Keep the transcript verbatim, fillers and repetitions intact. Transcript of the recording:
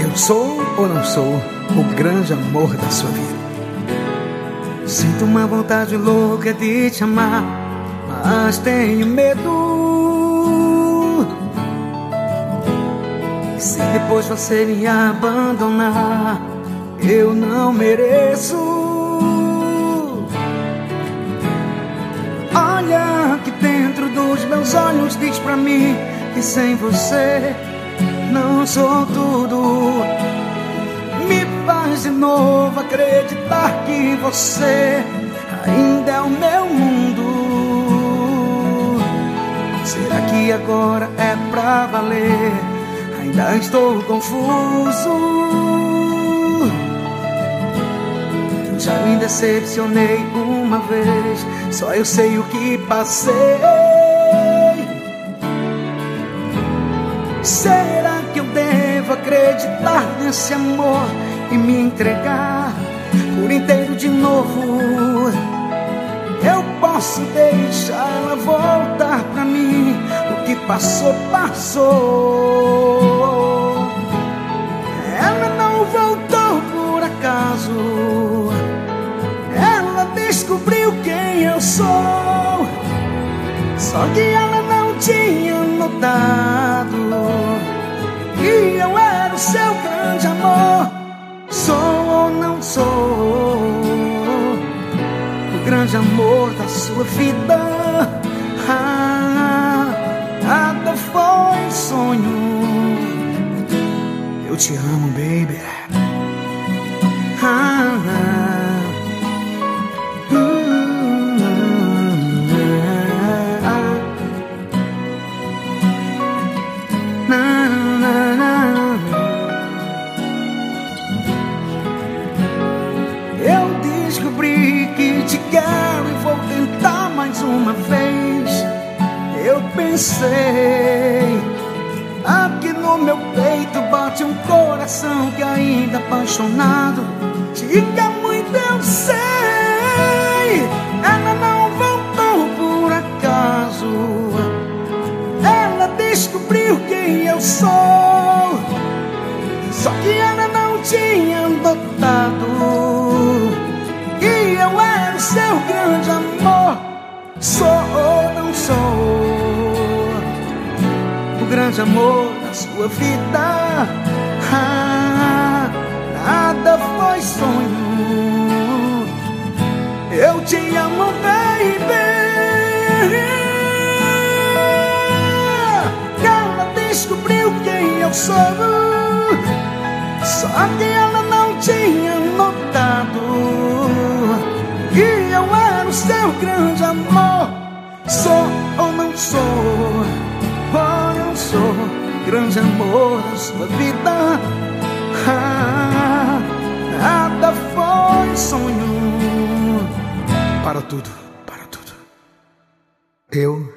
Eu sou ou não sou o grande amor da sua vida? Sinto uma vontade louca de te amar, mas tenho medo. E se depois você me abandonar, eu não mereço. Olha aqui dentro dos meus olhos, diz pra mim que sem você não sou tudo. Me faz de novo acreditar que você ainda é o meu mundo. Será que agora é pra valer? Ainda estou confuso. Já me decepcionei uma vez, só eu sei o que passei. Será que eu devo acreditar nesse amor e me entregar por inteiro de novo? Eu posso deixar ela voltar pra mim. O que passou, passou. Ela não voltou por acaso. Ela descobriu quem eu sou. Só que ela não tinha notado que eu era o seu grande amor. Sou ou não sou o grande amor da sua vida? Ah, nada foi sonho. Eu te amo, baby. Ah, eu descobri que te quero e vou tentar mais uma vez. Eu pensei, aqui no meu peito bate um coração que ainda apaixonado te quer muito, eu sei. Ela não voltou por acaso. Ela descobriu quem eu sou. Só que ela não tinha notado que eu era o seu grande amor. Sou ou não sou o grande amor da sua vida? Ah, nada foi sonho. Eu te amo, baby. Ela descobriu quem eu sou. Só que ela não tinha notado que eu era o seu grande amor. Sou ou não sou, ou não sou grande amor da sua vida? Ah, nada foi sonho. Para tudo, para tudo. Eu